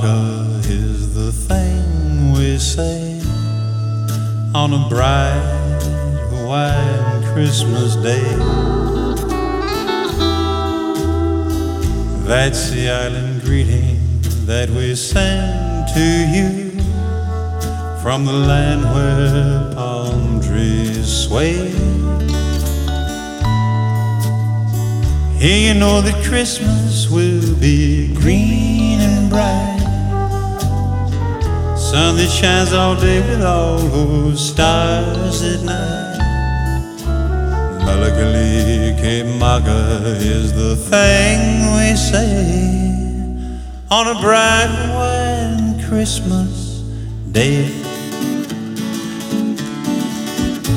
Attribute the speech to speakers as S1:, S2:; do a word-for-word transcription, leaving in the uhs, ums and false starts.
S1: Chickamauga is the thing we say on a bright Hawaiian Christmas day. That's the island greeting that we send to you from the land where palm trees sway. Here you know that Christmas will be green and bright, sun that shines all day with all those stars at night. Mele-Kalikimaka is the thing we say on a bright Hawaiian Christmas day.